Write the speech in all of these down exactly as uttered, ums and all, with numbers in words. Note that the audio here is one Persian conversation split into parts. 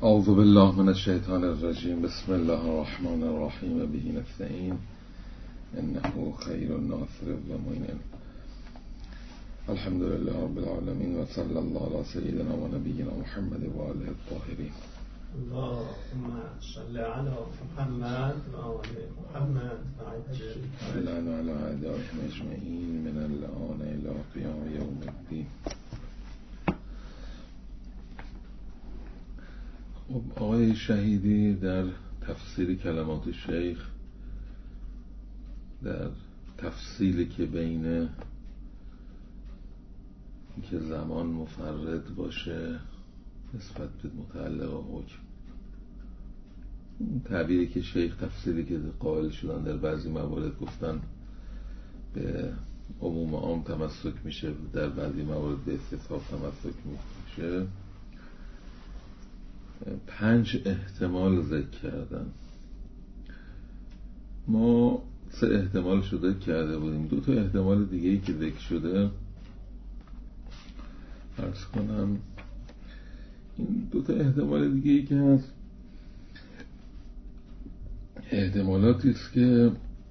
اعوذ بالله من الشیطان الرجیم. بسم الله الرحمن الرحیم. به نستعین انه خیر الناصر و معین. الحمد لله رب العالمین و صلی الله علی سیدنا و نبینا محمد و آله الطاهرین. اللهم صل علی محمد و آل محمد و عجل لنا علی اعدائهم اجمعین من الان الی قیام یوم الدین. خب آقای شهیدی در تفسیر کلمات شیخ، در تفصیلی که بین اینکه زمان مفرد باشه نسبت به متعلق و حکم، تعبیری که شیخ تفسیری که قائل شدن در بعضی موارد گفتن به عموم عام تمسک میشه، در بعضی موارد به استصحاب تمسک میشه، پنج احتمال ذکر کردن. ما سه احتمال شده کرده بودیم. دو تا احتمال دیگه ای که ذکر شده عرض کنم، این دو تا احتمال دیگه ای که هست احتمالاتی است که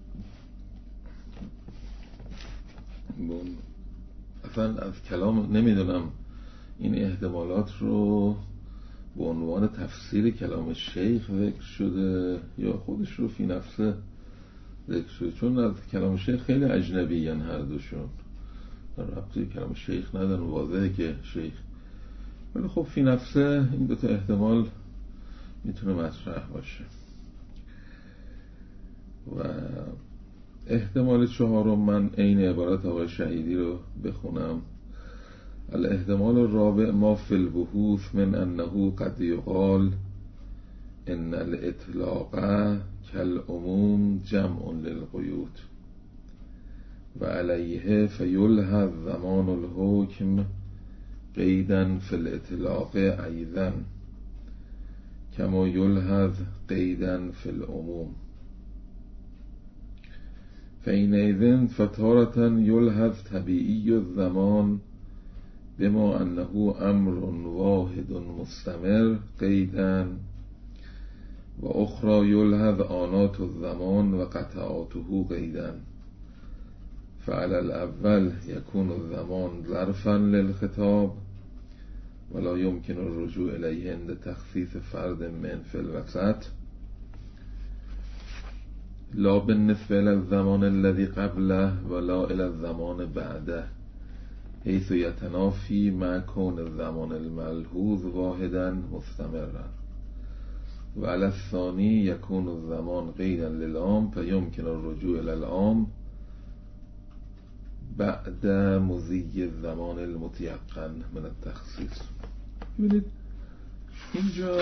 اصلا از کلام نمیدونم این احتمالات رو به عنوان تفسیر کلام شیخ ذکر شده یا خودش رو فی نفسه ذکر شده، چون از کلام شیخ خیلی اجنبی هن هر دوشون، ربطی کلام شیخ ندارن، واضحه که شیخ، ولی خب فی نفسه این دو تا احتمال میتونه مطرح باشه. و احتمال چهارم من عین عبارت آقای شهیدی رو بخونم: الاحتمال الرابع ما فی البحوث من انه قد یقال ان الاطلاق کالعموم جمع للقیود و علیه فیلحظ زمان الحکم قیدا فی الاطلاق ایضا کما یلحظ قیدا فی العموم فحینئذ فتارة یلحظ طبیعی الزمان بما انه امر واحد مستمر قیدا و اخرى یلحظ آنات الزمان و قطعاته قیدا. فعلى الاول يكون الزمان ظرفا للخطاب ولا يمكن الرجوع إليه عند تخصيص فرد من في الوسط، لا بالنسبة إلى الزمان الذي قبله ولا إلى الزمان بعده، حيث يتنافي مع كون الزمان الملحوظ واحدا مستمرا. وعلى الثاني يكون الزمان قيدا للعام فيمكن الرجوع إلى العام بعد مضي الزمان المتيقن من التخصيص. ببینید اینجا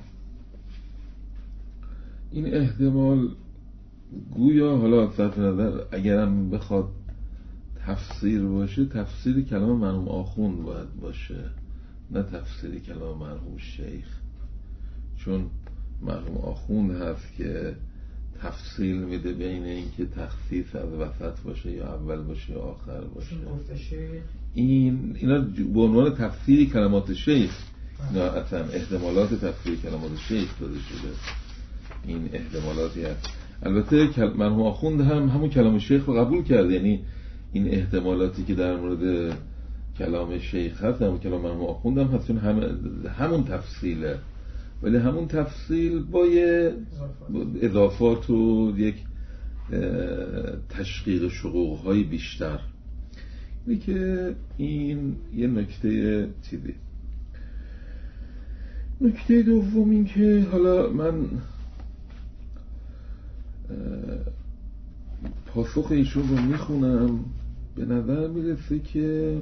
این احتمال گویا حالا صرف نظر اگرم بخواد تفسیر باشه، تفسیر کلام مرحوم آخوند باید باشه، نه تفسیر کلام مرحوم شیخ، چون مرحوم آخوند هست که تفصیل میده بین این که تخصیص از وسط باشه یا اول باشه یا آخر باشه. این اینا به عنوان تفسیر کلمات شیخ، اینا اصلا احتمالات تفسیر کلمات شیخ داده شده. این احتمالاتی هست. البته مرحوم آخوند هم همون کلام شیخ رو قبول کرد، یعنی این احتمالاتی که در مورد کلام شیخ هست همون کلام مرحوم آخوند هم هست، چون هم همون تفصیله، ولی همون تفصیل با یه اضافات و یک تشقیق شقوق های بیشتر. اینه که این یه نکته چیزی. نکته دوم این که حالا من پاسخ ایشون رو میخونم، به نظر میرسه که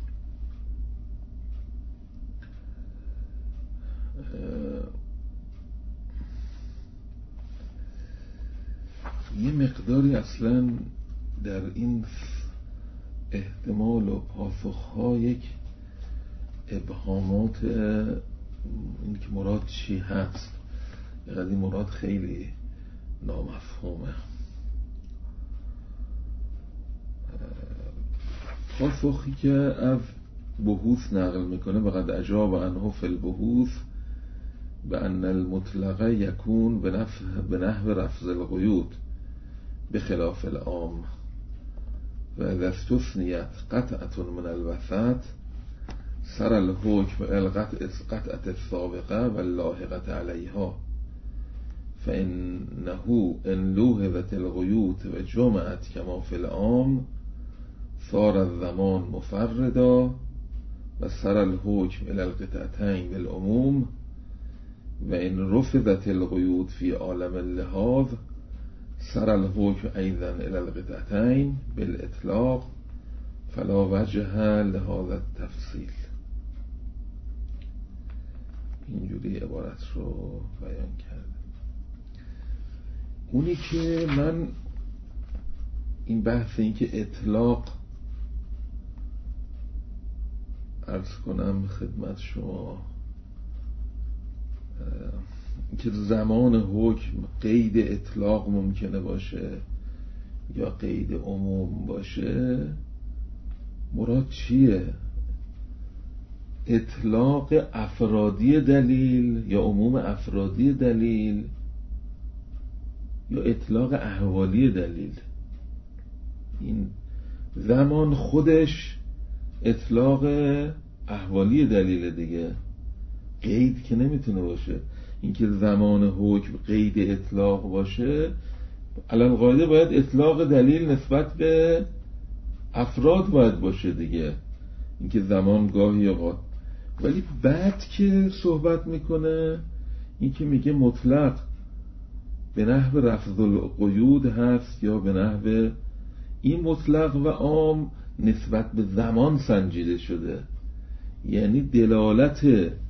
یه مقداری اصلا در این احتمال و پاسخها یک ابهامات، این که مراد چی هست، یعنی این مراد خیلی نامفهومه. پاسخی که از بحوث نقل میکنه: وقد اجاب عنه فی البحوث به ان المطلق یکون به نحو رفض القیود بخلاف العام و اذا استثنیت قطعة من الوسط سر الحکم القطعة السابقه و اللاحقة علیها فإنه ان لوحظت القیود و جمعت کما فی العام صار الزمان مفردا و سر الحکم الى القطعتین بالعموم و ان رفضت القیود فی عالم اللحاظ سر الحکم ایضا الى القطعتین بالاطلاق فلا وجه لهذا التفصیل. اینجوری عبارت رو بیان کرده. اونی که من این بحث این که اطلاق عرض کنم خدمت شما که زمان حکم قید اطلاق ممکنه باشه یا قید عموم باشه، مراد چیه؟ اطلاق افرادی دلیل یا عموم افرادی دلیل یا اطلاق احوالی دلیل؟ این زمان خودش اطلاق احوالی دلیل دیگه، قید که نمیتونه باشه. اینکه زمان حکم قید اطلاق باشه علل قاعده باید اطلاق دلیل نسبت به افراد باید باشه دیگه. اینکه زمان گاهی اوقات، ولی بعد که صحبت میکنه اینکه میگه مطلق به نحو رفض القیود هست یا به نحو این مطلق و عام نسبت به زمان سنجیده شده، یعنی دلالت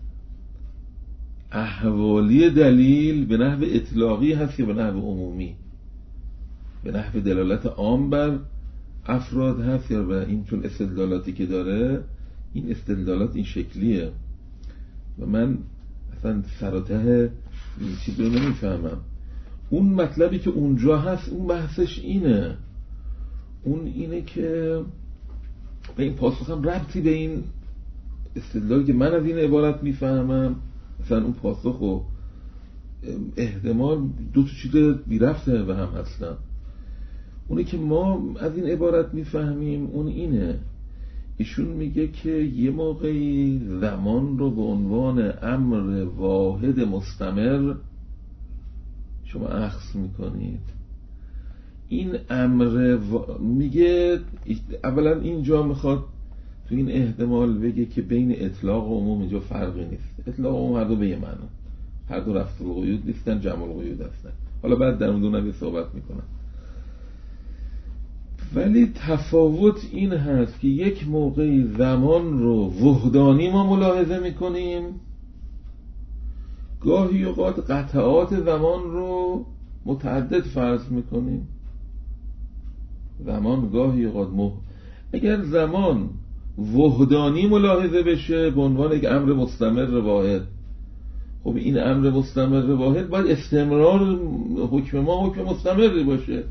احوالی دلیل به نحو اطلاقی هست یا به نحو عمومی، به نحو دلالت عام بر افراد هست یا به این، چون استدلالاتی که داره این استدلالات این شکلیه و من اصلا سر و ته این چیز رو نمیفهمم. اون مطلبی که اونجا هست اون بحثش اینه، اون اینه که به این پاسخم ربطی به این استدلالی که من از این عبارت میفهمم، مثلا اون پاسخ و احتمال دو تا چیز بی ربطه به هم اصلا. اونی که ما از این عبارت میفهمیم اون اینه، ایشون میگه که یه موقعی زمان رو به عنوان امر واحد مستمر شما اخذ میکنید. این امر و... میگه اولا اینجا میخواد تو این احتمال بگه که بین اطلاق و عموم اینجا فرقی نیست. اطلاق و عموم هر دو به یه معنی، هر دو رفض القیود نیستن، جمع القیود هستن. حالا بعد در اون دو نوی صحبت میکنم. ولی تفاوت این هست که یک موقعی زمان رو وحدانی ما ملاحظه میکنیم، گاهی اوقات قطعات زمان رو متعدد فرض میکنیم. زمان گاهی اوقات مح... اگر زمان وحدانی ملاحظه بشه به عنوان یک امر مستمر واحد، خب این امر مستمر واحد باید استمرار حکم ما حکم مستمری باشه.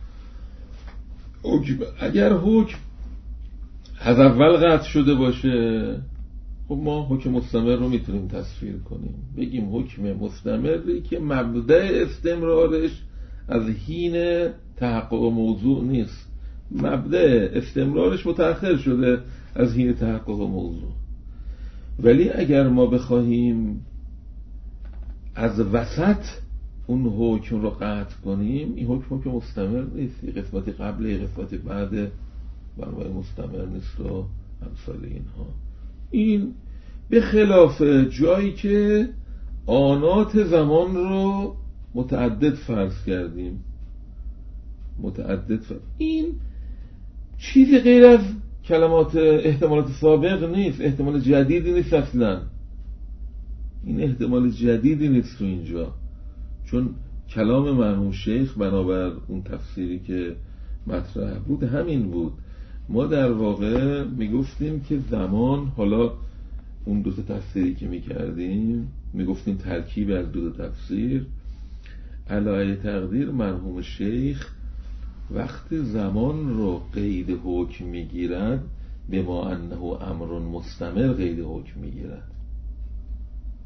حکم اگر حکم از اول قطع شده باشه، خب ما حکم مستمر رو میتونیم تصویر کنیم، بگیم حکم مستمری که مبدأ استمرارش از حین تحقق موضوع نیست، مبدأ استمرارش متأخر شده از حین تحقق موضوع. ولی اگر ما بخواهیم از وسط اون حکم رو قطع کنیم، این حکم حکم مستمر نیست، یه قسمتی قبل یه قسمتی بعد بنابراین مستمر نیست و امثال اینها. این به خلاف جایی که آنات زمان رو متعدد فرض کردیم، متعدد فرض. این چیزی غیر از کلمات احتمالات سابق نیست، احتمال جدیدی نیست اصلا. این احتمال جدیدی نیست تو اینجا، چون کلام مرحوم شیخ بنابر اون تفسیری که مطرح بود همین بود. ما در واقع میگفتیم که زمان، حالا اون دو تا تفسیری که میکردیم میگفتیم ترکیب از دو تا تفسیر، علایه تقدیر مرحوم شیخ وقتی زمان رو قید حکم میگیرد به ما انه امر مستمر قید حکم میگیرد.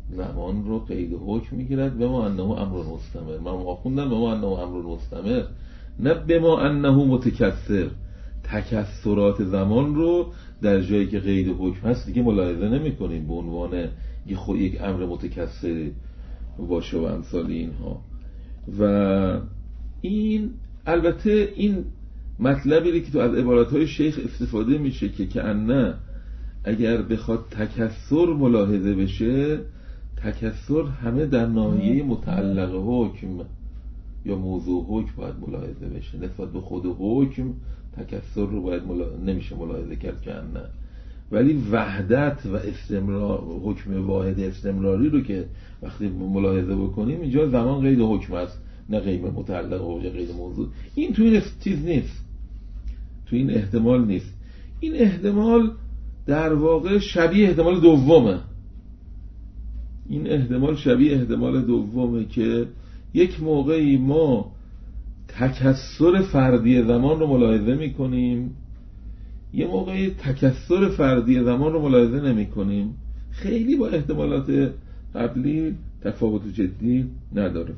زمان رو قید حکم میگیرد به ما انه امر مستمر. من آخوندم به ما انه امر مستمر، نه به ما انه متکثر. تکثرات زمان رو در جایی که قید حکم هست دیگه ملاحظه نمی کنیم به عنوان یک خود یک امر متکثر باشه و امثال اینها. و این البته این مطلبی که تو از عباراتهای شیخ استفاده میشه که کأنه اگر بخواد تکثر ملاحظه بشه، تکثر همه در ناحیه متعلق حکم یا موضوع حکم باید ملاحظه بشه. نسبت به خود حکم تکثر رو باید ملا... نمیشه ملاحظه کرد کأنه. ولی وحدت و استمرار، حکم واحد استمراری رو که وقتی ملاحظه بکنیم اینجا زمان قید حکم است نه قید متعلق حکم یا قید موضوع. این تو این چیز نیست، تو این احتمال نیست. این احتمال در واقع شبیه احتمال دومه. این احتمال شبیه احتمال دومه که یک موقعی ما تکثر فردی زمان رو ملاحظه میکنیم، یه موقعی تکثر فردی زمان رو ملاحظه نمی کنیم. خیلی با احتمالات قبلی تفاوت جدی نداره.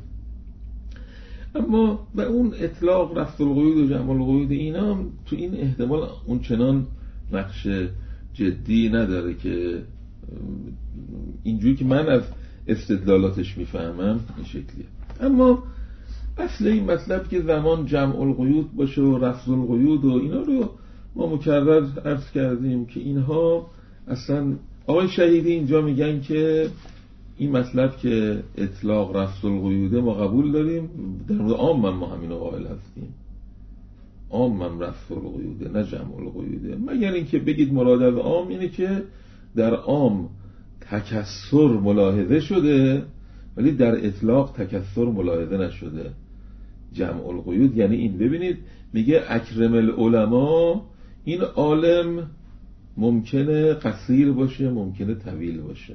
اما و اون اطلاق رفع القیود و جمع القیود اینا تو این احتمال اون چنان نقش جدی نداره که اینجوری که من از استدلالاتش میفهمم این شکلیه. اما اصل این مطلب که زمان جمع القیود باشه و رفع القیود و اینا رو ما مکرر عرض کردیم که اینها اصلا آقای شهیدی اینجا میگن که این مطلب که اطلاق رفع القیوده ما قبول داریم، در مورد عام من ما همینو قائل هستیم. عام من رفع القیوده نه جمع القیوده، مگر اینکه بگید مراد از عام اینه که در عام تکثر ملاحظه شده ولی در اطلاق تکثر ملاحظه نشده. جمع القیود یعنی این، ببینید میگه اکرم العلماء، این عالم ممکنه قصیر باشه ممکنه طویل باشه،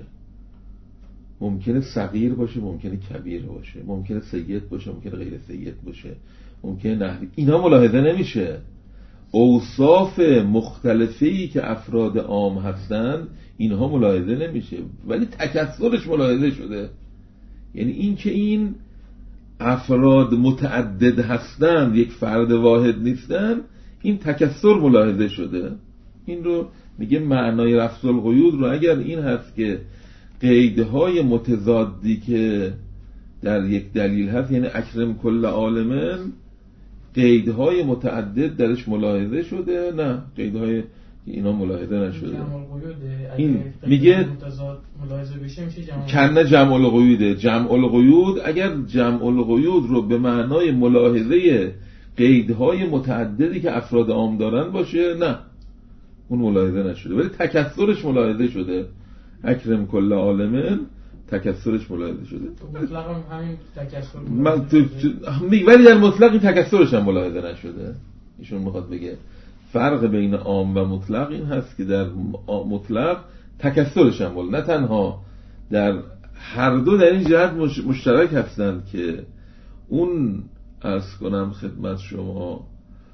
ممکنه صغیر باشه ممکنه کبیر باشه، ممکنه سید باشه ممکنه غیر سید باشه، ممکنه نحوی. اینا ملاحظه نمیشه. اوصاف مختلفی که افراد عام هستن اینها ملاحظه نمیشه ولی تکثرش ملاحظه شده. یعنی این که این افراد متعدد هستند یک فرد واحد نیستن، این تکثر ملاحظه شده. این رو میگه معنای رفع القیود رو اگر این هست که قیدهای متضادی که در یک دلیل هست، یعنی اکرم کل عالمن، قیدهای متعدد درش ملاحظه شده، نه قیدهای اینا ملاحظه نشده. این میگه ملاحظه بشه میشه جمع کنه جمع القیوده. جمع القیود اگر جمع القیود رو به معنای ملاحظه قیدهای متعددی که افراد عام دارن باشه، نه اون ملاحظه نشده ولی تکثرش ملاحظه شده. اکرم کل عالمن تکثرش ملاحظه شده. مطلق هم همین تکثر من تو... ولی در مطلق این تکثرش هم ملاحظه نشده. ایشون میخواد بگه فرق بین عام و مطلق این هست که در مطلق تکثرش هم ملاحظه، نه تنها در هر دو در این جهت مشترک هستند که اون عرض کنم خدمت شما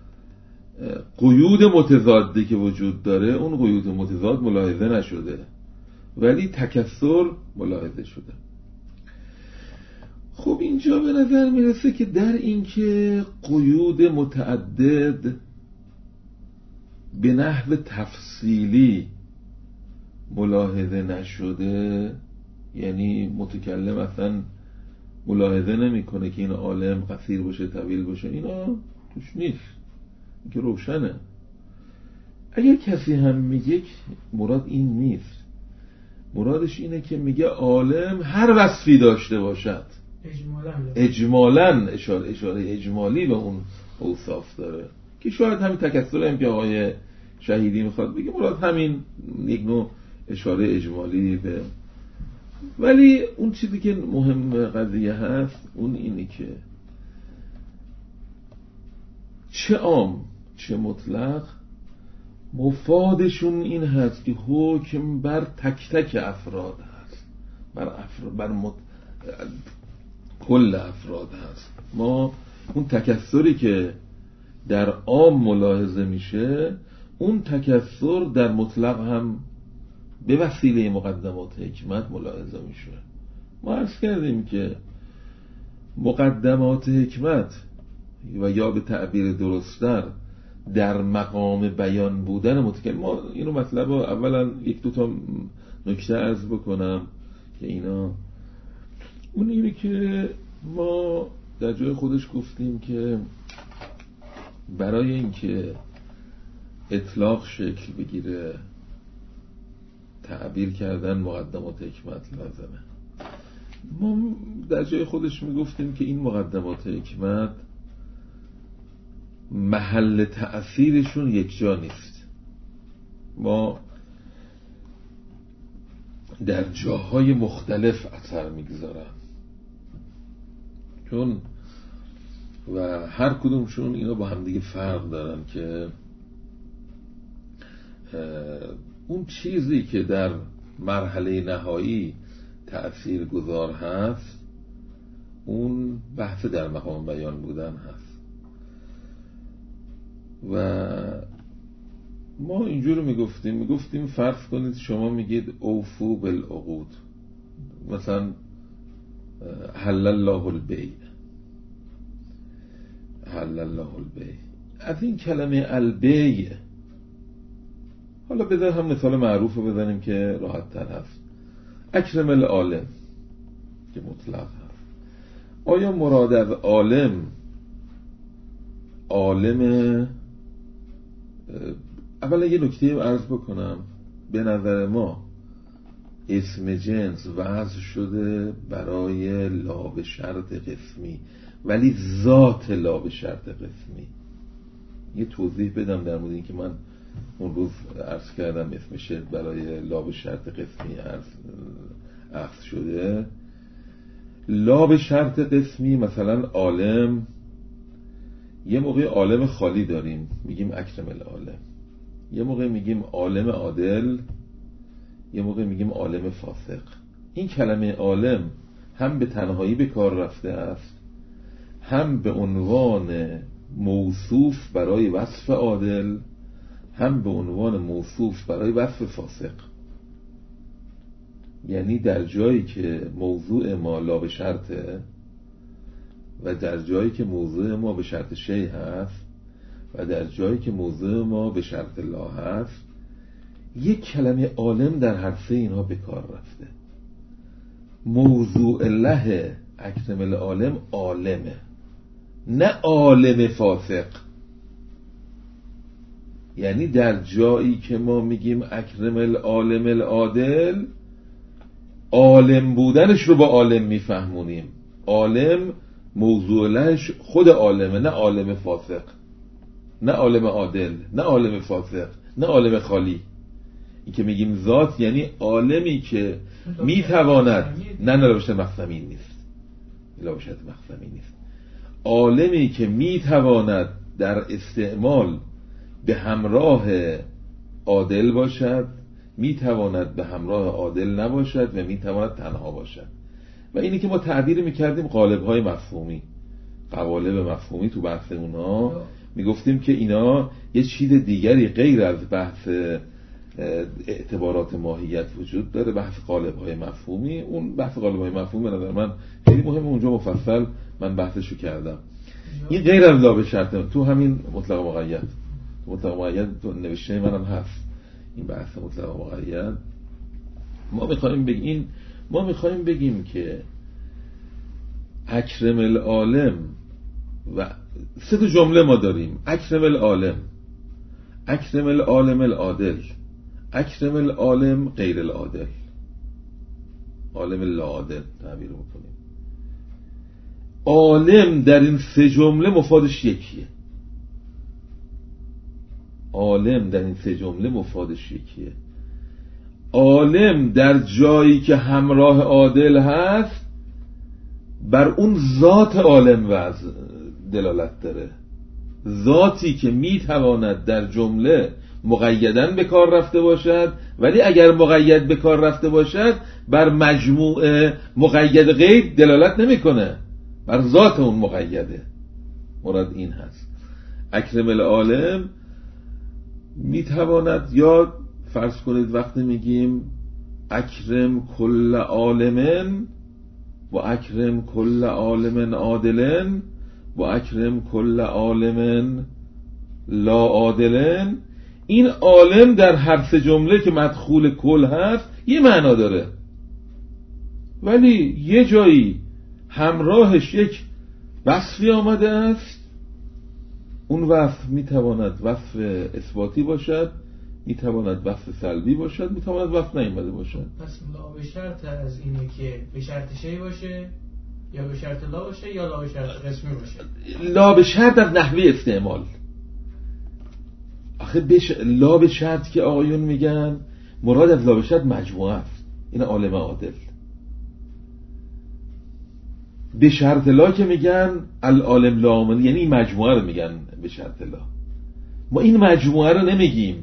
قیود متضادی که وجود داره اون قیود متضاد ملاحظه نشده ولی تکثر ملاحظه شده. خب اینجا به نظر میرسه که در این که قیود متعدد به نحو تفصیلی ملاحظه نشده، یعنی متکلم اصلا ملاحظه نمیکنه که این عالم قصیر باشه طویل باشه، اینا توش نیست، این که روشنه. اگر کسی هم میگه مراد این نیست، مرادش اینه که میگه عالم هر وصفی داشته باشد، اجمالاً اجمالاً اشاره اشاره اجمالی به اون اوصاف داره که شاید همین تکثر هم که آقای شهیدی میخواد بگه مراد همین یک نوع اشاره اجمالی به. ولی اون چیزی که مهم قضیه هست اون اینه که چه عام چه مطلق مفادشون این هست که حکم بر تک تک افراد هست، بر, افراد بر مت... کل افراد هست. ما اون تکثری که در عام ملاحظه میشه اون تکثر در مطلق هم به وسیله مقدمات حکمت ملاحظه میشه. ما عرض کردیم که مقدمات حکمت و یا به تعبیر درست‌تر در مقام بیان بودن متکلم، ما اینو مطلب رو اولا یک دو تا نکته عرض بکنم که اینا اون اینه که ما در جای خودش گفتیم که برای اینکه اطلاق شکل بگیره تعبیر کردن مقدمات حکمت لازمه. ما در جای خودش میگفتیم که این مقدمات حکمت محل تأثیرشون یک جا نیست. ما در جاهای مختلف اثر میگذارن چون و هر کدومشون اینا با هم دیگه فرق دارن که اون چیزی که در مرحله نهایی تأثیر گذار هست اون بحث در مقام بیان بودن هست. و ما اینجور میگفتیم میگفتیم فرض کنید شما میگید اوفو بالعقود، مثلا حل الله البیع، حل الله البیع، از این کلمه البیع حالا بذار هم مثال معروف رو بزنیم که راحت تر هست، اکرم العالم که مطلق هست. آیا مراد از عالم عالم اولا یه نکته عرض بکنم، به نظر ما اسم جنس وضع شده برای لا به شرط قسمی ولی ذات لا به شرط قسمی. یه توضیح بدم در مورد این که من اون روز عرض کردم اسم شرط برای لا به شرط قسمی عرض اخذ شده. لا به شرط قسمی مثلا عالم، یه موقع عالم خالی داریم میگیم اکرم العالم، یه موقع میگیم عالم عادل، یه موقع میگیم عالم فاسق. این کلمه عالم هم به تنهایی به کار رفته است، هم به عنوان موصوف برای وصف عادل، هم به عنوان موصوف برای وصف فاسق. یعنی در جایی که موضوع ما لا به شرطه و در جایی که موضوع ما به شرط شیء هست و در جایی که موضوع ما به شرط لا هست، یک کلمه عالم در هر سه اینها به کار رفته. موضوع له اکرم العالم عالمه، نه عالم فاسق. یعنی در جایی که ما میگیم اکرم العالم العادل، عالم بودنش رو با عالم میفهمونیم. عالم موضوع لهش خود عالمه، نه عالم فاسق، نه عالم عادل، نه عالم فاسق، نه عالم خالی. این که میگیم ذات یعنی عالمی که میتواند، نه نه لابشت مخزمی نیست، لابشت مخزمی نیست، عالمی که میتواند در استعمال به همراه عادل باشد، میتواند به همراه عادل نباشد و میتواند تنها باشد. و اینی که ما تعبیر میکردیم قالب‌های مفهومی، قوالب مفهومی تو بحث اونها میگفتیم که اینا یه چیز دیگری غیر از بحث اعتبارات ماهیت وجود داره، بحث قالب‌های مفهومی. اون بحث قالب‌های مفهومی به نظر من خیلی مهمه، اونجا مفصل من بحثشو کردم. این غیر از لا به شرط تو همین مطلق مقید، مطلق مقید تو نوشته منم هست این بحث مطلق مقید. ما میخوایم بگیم ما میخوایم بگیم که اکرم العالم و سه تا جمله ما داریم، اکرم العالم، اکرم العالم العادل، اکرم العالم غیر العادل، عالم لا عادل تعبیر میکنیم. عالم در این سه جمله مفادش یکیه، عالم در این سه جمله مفادش یکیه. عالم در جایی که همراه عادل هست بر اون ذات عالم وضع دلالت داره، ذاتی که میتواند در جمله مقیدن به کار رفته باشد، ولی اگر مقید به کار رفته باشد بر مجموع مقید غیر دلالت نمیکنه، بر ذات اون مقیده. مراد این هست اکرم العالم میتواند، یا فرض کنید وقتی میگیم اکرم کل عالمن و اکرم کل عالم عادلن و اکرم کل عالم لا عادلن. این عالم در هر سه جمله که مدخول کل هست یه معنا داره، ولی یه جایی همراهش یک وصفی آمده است. اون وصف میتواند وصف اثباتی باشد، میتواند وصف سلبی باشد، میتواند وصف نیامده باشد. پس لا به شرط از اینه که به شرط شی باشه یا به شرط لا باشه یا لا به شرط قسمی باشه. لا به شرط از نحوه استعمال. آخه بش... لا به شرط که آقایون میگن مراد از لا به شرط مجموعه است، این عالم عادل. به شرط لا که میگن العالم لا عامل، یعنی این مجموعه رو میگن به شرط لا. ما این مجموعه رو نمیگیم،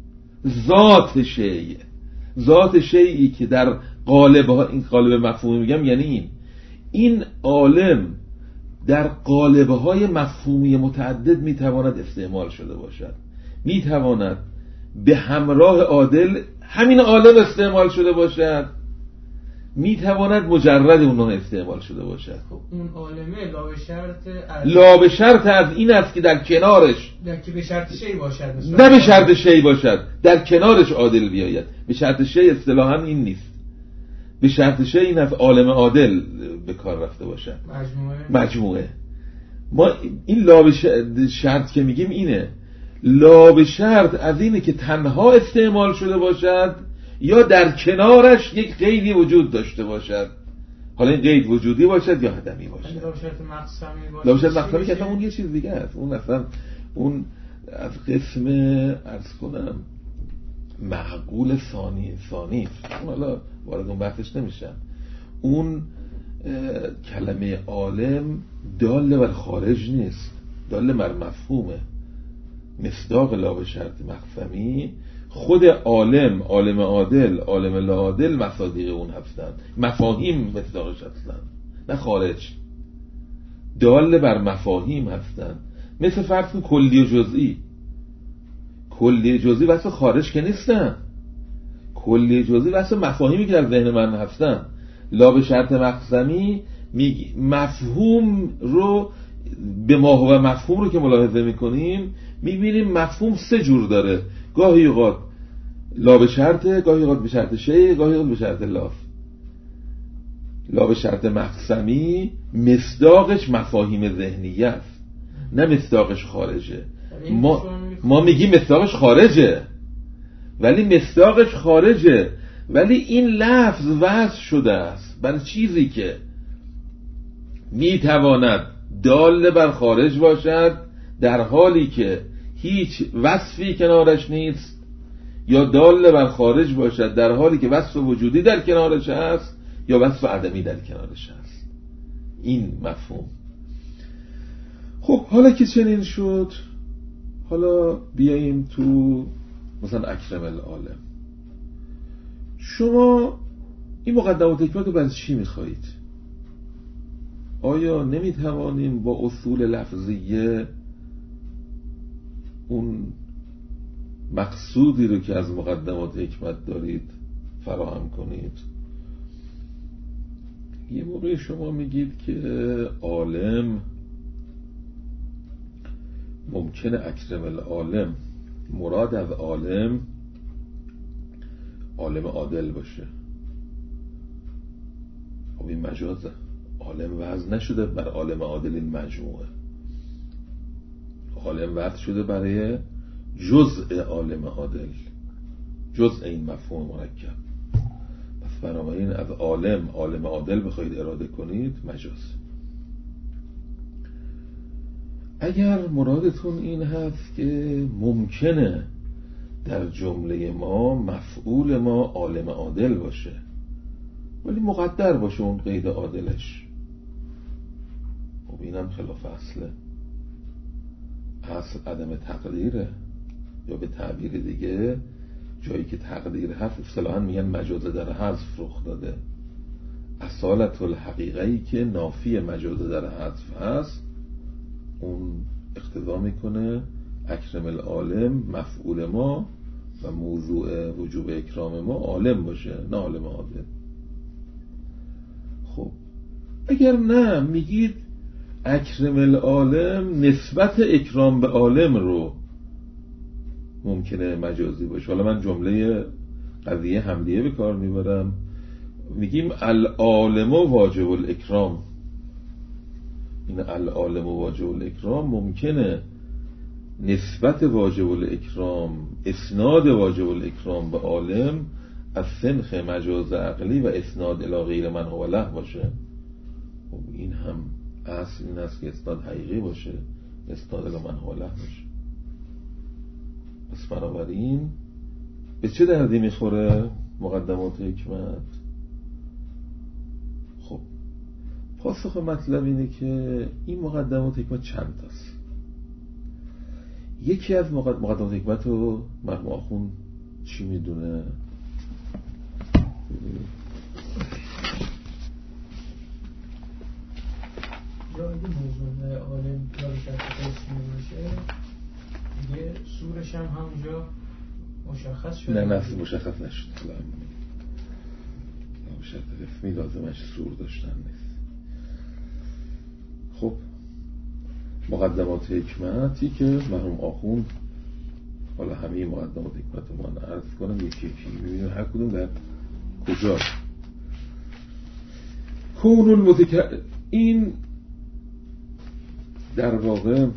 ذات شیء، ذات شیئی که در قالب ها، این قالب مفهومی میگم یعنی این این عالم در قالب های مفهومی متعدد میتواند استعمال شده باشد، میتواند به همراه عادل همین عالم استعمال شده باشد، میتواند مجرد اونها استعمال شده باشد. خب اون عالمه لا به شرط از لا به شرط از این است که در کنارش در که به شرط شی باشد، نه به شرط شی باشد، در کنارش عادل بیاید. به شرط شی اصطلاحاً این نیست، به شرط شی این است عالم عادل به کار رفته باشد، مجموعه مجموعه. ما این لا به شرط که میگیم اینه، لا به شرط از اینه که تنها استعمال شده باشد یا در کنارش یک قیدی وجود داشته باشد. حالا این قید وجودی باشد یا عدمی باشد. لا به شرط مقسمی باشه، لا به شرط مقسمی که اصلا اون یه چیز دیگه است، اون اصلا اون از قسم عرض کنم معقول ثانی ثانی است، اون حالا وارد اون بحثش نمیشم. اون کلمه عالم دال بر خارج نیست، دال بر مفهومه. مصداق لا به شرط مقسمی خود عالم، عالم عادل، عالم لا عادل مصادیق اون هستند، مفاهیم مصداقش هستند، نه خارج. دال بر مفاهیم هستند. مثل فرض کن کلی و جزئی. کلی جزئی واسه خارج که نیستن، کلی جزئی واسه مفاهیمی که در ذهن من هستن. لا به شرط مقسمی میگی مفهوم رو به ما هو مفهوم رو که ملاحظه میکنیم میبینیم مفهوم سه جور داره، گاهی اوقات لا به شرط، گاهی اوقات به شرط شی، گاهی اوقات به شرط لاف. لا به شرط مقسمی مصداقش مفاهیم ذهنیه است، نه مصداقش خارجه. ما ما میگیم مصداقش خارجه، ولی مصداقش خارجه ولی این لفظ وضع شده است بر چیزی که میتواند دال بر خارج باشد در حالی که هیچ وصفی کنارش نیست، یا دال بر خارج باشد در حالی که وصف وجودی در کنارش هست یا وصف عدمی در کنارش هست. این مفهوم. خب حالا که چنین شد، حالا بیاییم تو مثلا اکرم العالم. شما این مقدمات حکمت رو برای چی میخواهید؟ آیا نمیتوانیم با اصول لفظیه اون مقصودی رو که از مقدمات حکمت دارید فراهم کنید؟ یه موقع شما میگید که عالم ممکنه اکرم العالم مراد از عالم عالم عادل باشه. خب این مجازه، عالم وضع نشده بر عالم عادل، این مجموعه عالم وضع شده برای جزء عالم عادل، جزء این مفهوم مرکب. پس بنابراین از عالم عالم عادل بخواید اراده کنید مجاز. اگر مرادتون این هست که ممکنه در جمله ما مفعول ما عالم عادل باشه ولی مقدر باشه اون قید عادلش، خب اینم خلاف اصله. اصل عدم تقدیره، یا به تعبیر دیگه جایی که تقدیر هست اصطلاحاً میگن مجازه در حذف رخ داده. اصالت الحقیقه‌ای که نافی مجازه در حذف هست اون اقتضا میکنه اکرم العالم مفعول ما و موضوع وجوب اکرام ما عالم باشه، نه عالم عادل. خب اگر نه میگید اکرم العالم، نسبت اکرام به عالم رو ممکنه مجازی باشه. حالا من جمله قضیه حملیه به کار میبرم، میگیم العالم واجب الاکرام. این العالم واجب الاکرام ممکنه نسبت واجب الاکرام، اسناد واجب الاکرام به عالم از سنخ مجاز عقلی و اسناد الی غیر من هو له باشه. خب این هم اصل این است که اسناد حقیقی باشه، اسناد الی من هو له باشه. پس بنابراین به چه دردی میخوره مقدمات حکمت؟ خب پاسخ مطلب اینه که این مقدمات حکمت چند تاست. یکی از مقدمات حکمت رو مرحوم آخوند چی میدونه؟ یا اگه موضوع عالم یا به شرط قسمی باشه دیگه سورش هم همونجا مشخص شده. نه نه مشخص نشد. به شرط قسمی لازمش سور داشتن نیست. خب مقدمات حکمتی که مرحوم آخوند، حالا همه مقدمات حکمت رو من عرض کنم یکی یکی ببینیم هر کدوم در کجا. کون المتکلم، این در واقع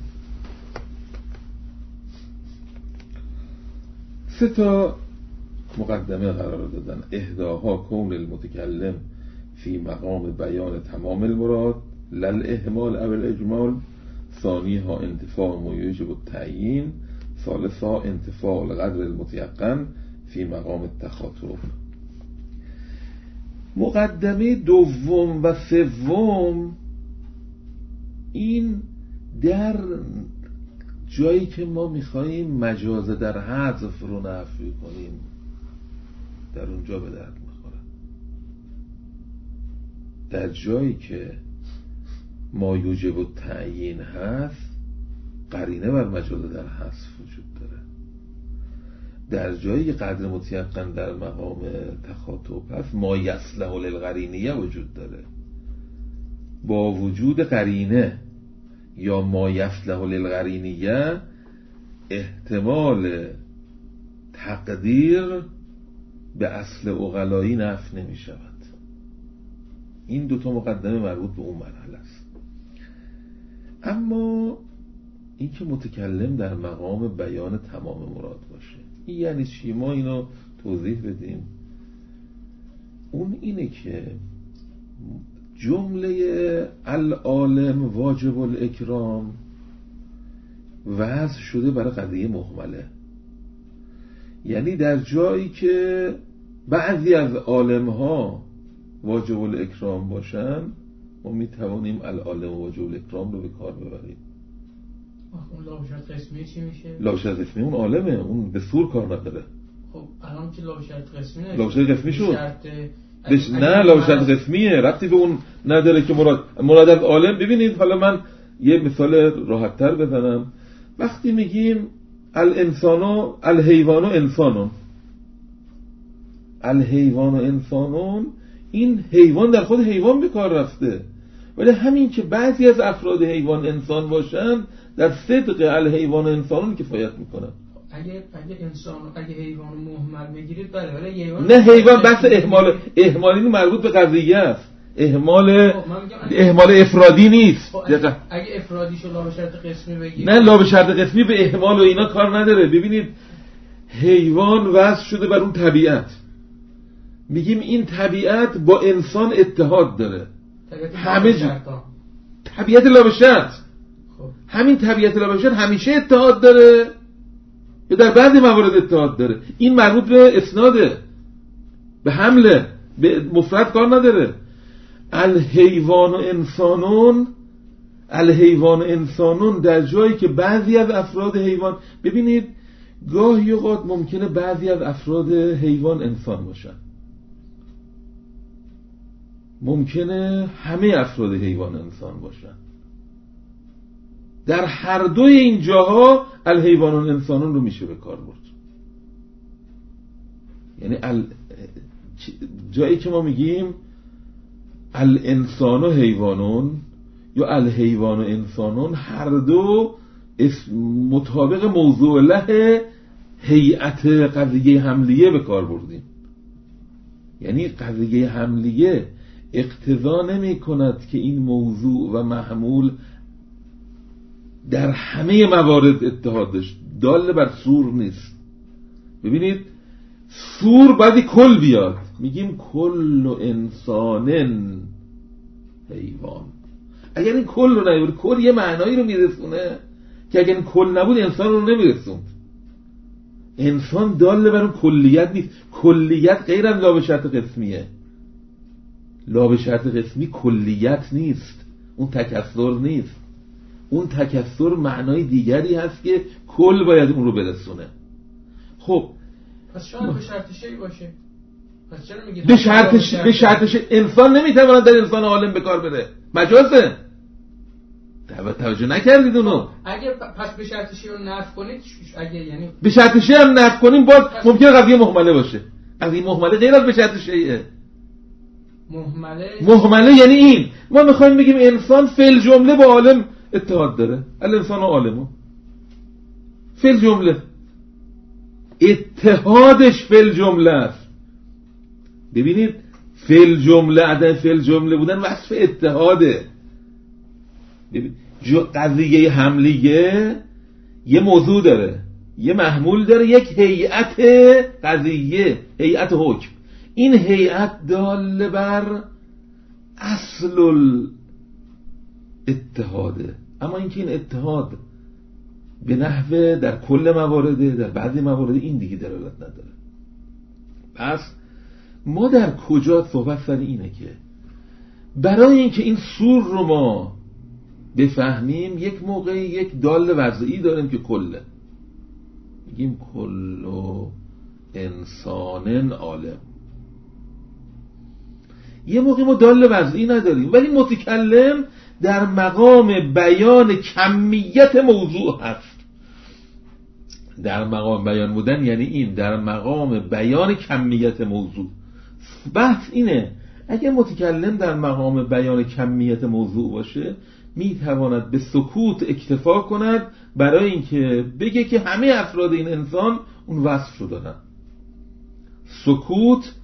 سه تا مقدمه قرار دادن. احداها کون المتکلم فی مقام بیان تمام المراد لل اهمال او الاجمال، ثانیها انتفاع ما یوجب التعیین، ثالثها انتفاع القدر المتیقن فی مقام التخاطب. مقدمه دوم و سوم این در جایی که ما میخواییم مجاز در حذف رو نفی کنیم در اونجا به درد میخوره. در جایی که ما یوجب التعیین هست قرینه بر مجاز در حذف وجود داره. در جایی که قدر متیقن در مقام تخاطب هست ما یصلح للقرینیه وجود داره. با وجود قرینه یا ما یصلح للقرینیه احتمال تقدیر به اصل عقلایی نفی نمی شود. این دوتا مقدمه مربوط به اون مرحله است. اما این که متکلم در مقام بیان تمام مراد باشه این یعنی چی؟ ما اینو توضیح بدیم. اون اینه که جمله العالم واجب الاکرام وضع شده برای قضیه مهمله. یعنی در جایی که بعضی از عالم ها واجب الاکرام باشن ما میتوانیم العالم واجب الاکرام رو به کار ببریم. اون لا به شرط قسمی چی میشه؟ لا به شرط قسمی اون عالمه، اون به سور کار نداره. خب الان که لا به شرط قسمی نه، لا به شرط قسمی شد بش... نه لا به شرط قسمیه، ربطی به اون نداره که مراد مراد از عالم. ببینید حالا من یه مثال راحت تر بزنم. وقتی میگیم الانسانو الحیوانو انسانون، الحیوانو انسانون، این حیوان در خود حیوان به کار رفته، ولی همین که بعضی از افراد حیوان انسان باشن در صدق الحیوان انسانون کفایت میکنن. اگه اگه انسان اگه حیوان مهمل بگیرید بله، ولی حیوان نه حیوان بحث اهمال اهمالی مربوط به قضیه است. اهمال اهمال افرادی نیست. اگه افرادیشو لا به شرط قسمی بگیرید نه لا به شرط قسمی به اهمال و اینا کار نداره. ببینید حیوان وضع شده بر اون طبیعت، میگیم این طبیعت با انسان اتحاد داره. همه جا طبیعت لا به شرط، همین طبیعت لا به شرط همیشه اتحاد داره یا در بعضی موارد اتحاد داره. این مربوط به اسناده، به حمله، به مفرد کار نداره. الحیوان و انسانون، الحیوان و انسانون در جایی که بعضی از افراد حیوان، ببینید گاهی اوقات ممکنه بعضی از افراد حیوان انسان باشن، ممکنه همه افراد حیوان انسان باشن. در هر دوی این جاها الحیوان و انسانون رو میشه به کار برد. یعنی ال... جایی که ما میگیم الانسان و حیوانون یا الحیوان و انسانون هر دو مطابق موضوع له هیئت قضیه حملیه به کار بردیم. یعنی قضیه حملیه اقتضا نمی کند که این موضوع و محمول در همه موارد اتحاد داشت، دال بر سور نیست. ببینید سور باید کل بیاد، میگیم کل انسانن حیوان. اگر این کل رو نیاره، کل یه معنایی رو میرسونه که اگر این کل نبود انسان رو نمیرسوند. انسان دال بر اون کلیت نیست. کلیت غیر از لا به شرط قسمیه. لا به شرط قسمی کلیت نیست، اون تکثر نیست. اون تکثر معنای دیگری هست که کل باید اون رو برسونه. خب پس شاید به شرط شیء باشه. پس چرا میگید به شرط به شرط شیء انسان نمیتواند در انسان عالم به کار بره؟ مجازه. توجه نکردید اونو. اگر پس به شرط شیء رو نفی کنید، اگه یعنی به شرط شیء هم نفی کنیم باز ممکنه قضیه مهمله باشه. قضیه مهمله غیر از به شرط شیء. مهمله مهمله یعنی این، ما میخوایم بگیم انسان فعل جمله با عالم اتحاد داره. الانسان و عالمو فعل جمله اتحادش فعل جمله است. ببینید فعل جمله عدم فعل جمله بودن وصف اتحاده. ببین قضیه حملیه یه موضوع داره، یه محمول داره، یک هیئت قضیه، هیئت حکم. این هیئت دال بر اصل الاتحاده، اما اینکه این اتحاد به نحوه در کل موارده، در بعضی موارد این دیگه دلالت نداره. پس ما در کجا صحبت سر اینه که برای اینکه این سور رو ما بفهمیم یک موقع یک دال وضعی داریم که کله، میگیم کلو انسانن عالم. یه موقع ما دال وضعی نداریم ولی متکلم در مقام بیان کمیت موضوع هست. در مقام بیان بودن یعنی این، در مقام بیان کمیت موضوع. بحث اینه اگه متکلم در مقام بیان کمیت موضوع باشه میتواند به سکوت اکتفا کند برای اینکه بگه که همه افراد این انسان اون وصف رو دارن. سکوت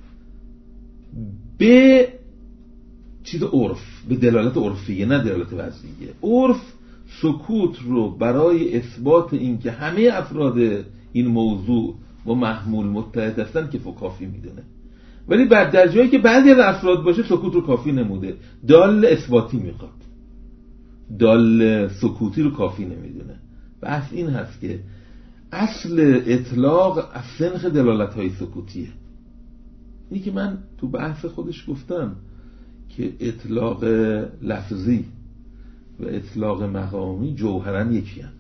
به چیز عرف، به دلالت عرفیه نه دلالت وضعیه. عرف سکوت رو برای اثبات اینکه همه افراد این موضوع و محمول متحد هستن که کافی میدونه، ولی بعد در جایی که بعضی از افراد باشه سکوت رو کافی نموده، دال اثباتی میخواد، دال سکوتی رو کافی نمیدونه. بحث این هست که اصل اطلاق از سنخ دلالت های سکوتیه. اینی که من تو بحث خودش گفتم که اطلاق لفظی و اطلاق مقامی جوهرن یکی هست.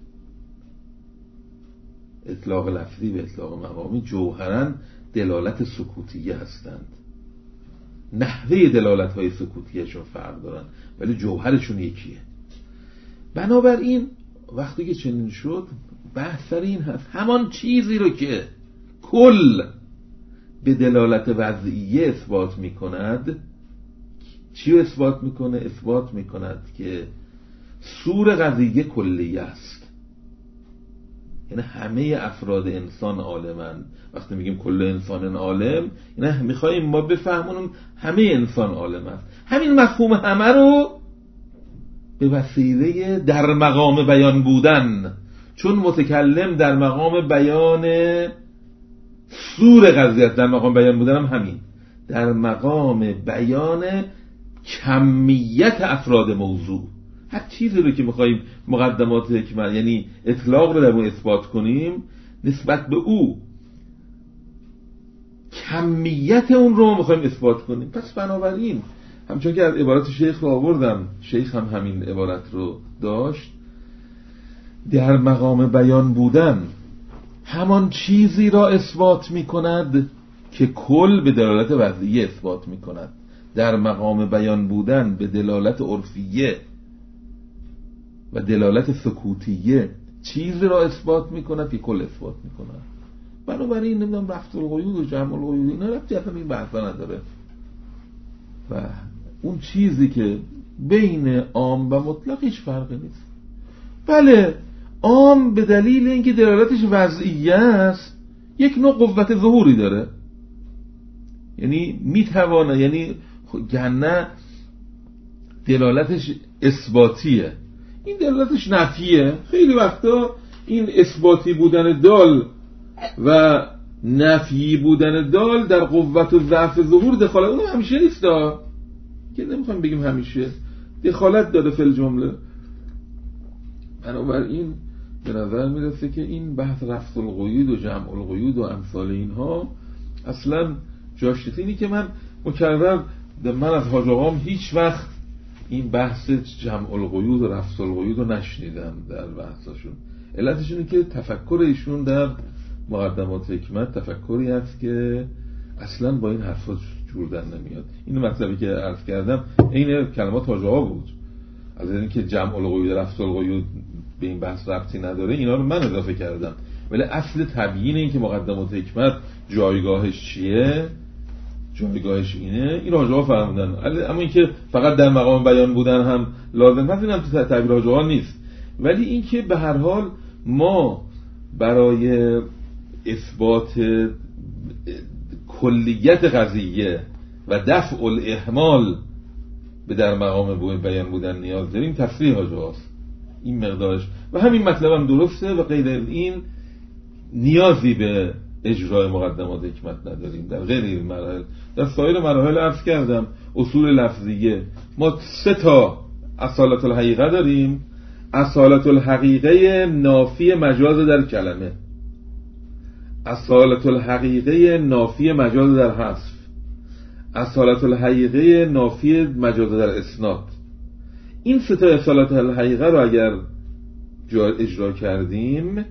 اطلاق لفظی و اطلاق مقامی جوهرن دلالت سکوتیه هستند. نحوه دلالت های سکوتیهشون فرق دارن ولی جوهرشون یکیه. بنابراین وقتی که چنین شد بحث سر این هست همان چیزی رو که کل به دلالت وضعیه اثبات می کند، چی رو اثبات میکنه؟ اثبات میکند که سور قضیه کلیه است، یعنی همه افراد انسان عالمن. وقتی میگیم کل انسان عالم یعنی میخواییم ما بفهمونیم همه انسان عالم است. همین مفهوم همه رو به وسیله در مقام بیان بودن، چون متکلم در مقام بیان سور قضیه است، در مقام بیان بودن هم همین، در مقام بیان کمیت افراد موضوع. هر چیزی رو که میخواییم مقدمات حکمت یعنی اطلاق رو در اون اثبات کنیم نسبت به او کمیت اون رو میخواییم اثبات کنیم. پس بنابراین همچون که از عبارت شیخ رو آوردم، شیخ هم همین عبارت رو داشت، در مقام بیان بودن همان چیزی را اثبات میکند که کل به دلالت وضعیه اثبات میکند. در مقام بیان بودن به دلالت عرفیه و دلالت سکوتیه چیزی را اثبات میکند که کل اثبات میکند. بنابراین نمیدونم رفت القیود و جمع القیود اینا رفتی اصلا این بحثا نداره و اون چیزی که بین عام و مطلق هیچ فرقی نیست. بله عام به دلیل اینکه دلالتش وضعیه است یک نوع قوت ظهوری داره، یعنی میتوانه، یعنی گنه دلالتش اثباتیه، این دلالتش نفیه. خیلی وقتا این اثباتی بودن دال و نفی بودن دال در قوت و ضعف ظهور دخالت، اون همیشه نیست که نمیخوایم بگیم همیشه، دخالت داره فی الجمله. بنابراین به نظر میرسه که این بحث رفع القیود و جمع القیود و امثال اینها اصلا جاش نیست. اینی که من مکرر من از حاج آقام هیچ وقت این بحث جمع القیود و رفع القیود رو نشنیدم در بحثاشون. علتش اینه که تفکر ایشون در مقدمات حکمت تفکری هست که اصلا با این حرفا جور در نمیاد. این مطلبی که عرض کردم این کلمات حاج آقا بود، از اینکه جمع القیود و رفع القیود به این بحث ربطی نداره اینا رو من اضافه کردم، ولی اصل تبیین این که مقدمات حکمت جایگاهش چیه، جایگاهش اینه، این حاج آقا فرمودن. اما اینکه فقط در مقام بیان بودن هم لازم هست، اینم تو تعبیر حاج آقا نیست. ولی اینکه به هر حال ما برای اثبات کلیت قضیه و دفع الاحمال به در مقام بیان بودن نیاز داریم، تصریح حاج آقاست این مقدارش، و همین مطلب هم درسته و غیر این نیازی به اجرای مقدمات حکمت نداریم در غیر این مراحل. در سایر مراحل عرض کردم اصول لفظیه ما سه تا اصالت الحقیقه داریم: اصالت الحقیقه نافی مجاز در کلمه، اصالت الحقیقه نافی مجاز در حذف، اصالت الحقیقه نافی مجاز در اسناد. این سه تا اصالت الحقیقه رو اگر اجرا کردیم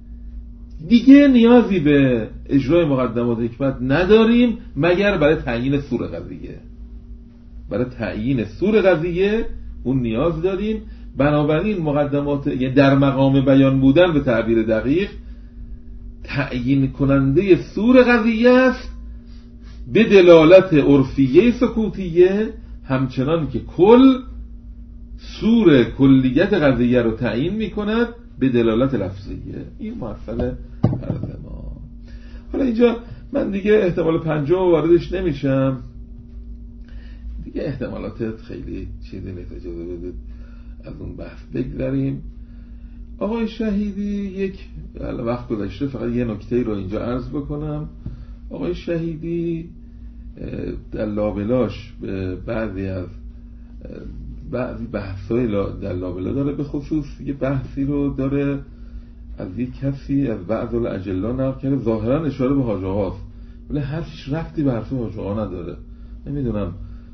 دیگه نیازی به اجرای مقدمات حکمت نداریم مگر برای تعیین سور قضیه. برای تعیین سور قضیه اون نیاز داریم. بنابراین مقدمات، یعنی در مقام بیان بودن به تعبیر دقیق، تعیین کننده سور قضیه است به دلالت عرفیه سکوتیه، همچنان که کل سور کلیت قضیه رو تعیین میکند به دلالت لفظیه. این مسئله عرض ما. حالا اینجا من دیگه احتمال پنجم واردش نمیشم دیگه، احتمالات خیلی چیزی نیست، اجازه بدید از اون بحث بگذاریم. آقای شهیدی یک وقت گذشته فقط یه نکته رو اینجا عرض بکنم. آقای شهیدی در لابلاش به بعضی از بعضی بحثای در لابلا داره، به خصوص یه بحثی رو داره از یک کسی از بعض الاجلا نقل کرده، ظاهرا اشاره به حاج آقاست ولی هیچ ربطی به حرف حاج آقا نداره. نمیدونم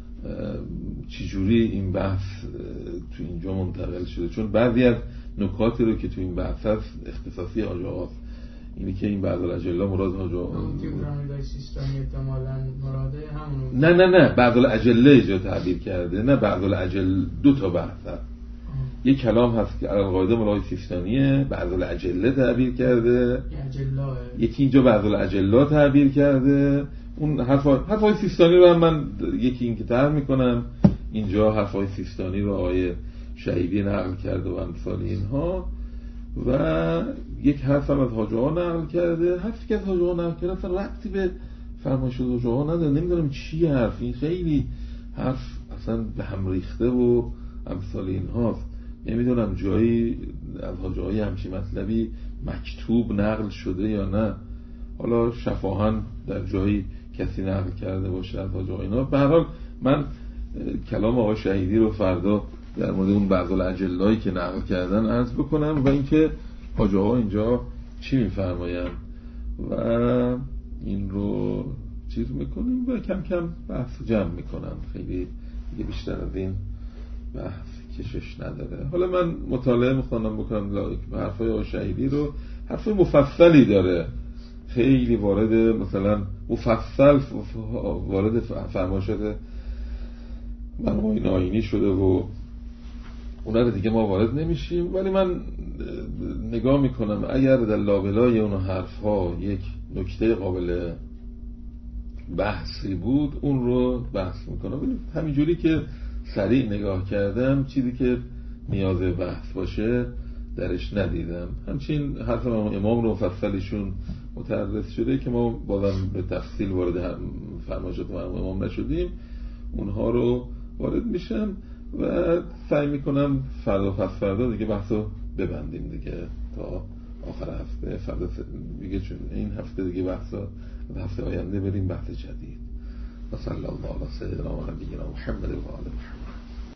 چجوری این بحث تو اینجا منتقل شده، چون بعضی از نکاتی رو که تو این بحث هست اختصاصی حاج آقاست. اینی که این بعض الاجلا مراد حاج آقا نه نه نه بعض الاجله اینجا تعبیر کرده، نه بعض الاجل دو تا بحث هست. یک کلام هست که القاعده مولای سیستانیه بعض الاجله تعبیر کرده، یکی اینجا بعض الاجلا تعبیر کرده. اون حرفای سیستانی رو هم من یکی این که طرح میکنم، اینجا حرفای سیستانی رو آقای شهیدی نقل کرده و امثال اینها، و یک حرف هم از حاج آقا نقل کرده. حرفی که از حاج آقا نقل کرده اصلا ربطی به فرمایش حاج آقا نداره. نمیدونم چی حرف، این خیلی حرف اصلا به هم ریخته و امثال اینهاست. نمیدونم جایی از حاج آقای همچین مطلبی مکتوب نقل شده یا نه، حالا شفاهن در جایی کسی نقل کرده باشه از حاج آقای اینا. به هر حال من کلام آقای شهیدی رو فردا در مورد اون بعض الاجلایی که نقل کردن عرض بکنم و اینکه حاج آقا اینجا چی میفرمایند و این رو چیز میکنیم و کم کم بحث جمع میکنم. خیلی دیگه بیشتر از این بحث کشش نداره. حالا من مطالعه میخوانم بکنم حرفای آقای شهیدی رو، حرف مفصلی داره، خیلی وارد مثلا مفصل وارد فرمایشات مرحوم آیینی شده و اونا رو دیگه ما وارد نمیشیم. ولی من نگاه میکنم اگر در لابلای اون حرف ها یک نکته قابل بحثی بود اون رو بحث میکنم. همینجوری که سریع نگاه کردم چیزی که نیاز بحث باشه درش ندیدم. همچنین حرف امام رو مفصلشون متعرض شده که ما بازم به تفصیل وارد فرمایشات امام نشدیم، اونها رو وارد میشم و سعی میکنم فردا پس فردا دیگه بحثو ببندیم دیگه تا آخر هفته. فردا دیگه چون این هفته دیگه بحثا هفته آینده بریم بحث جدید. و صلی الله علی سیدنا و نبینا محمد و آله محمد.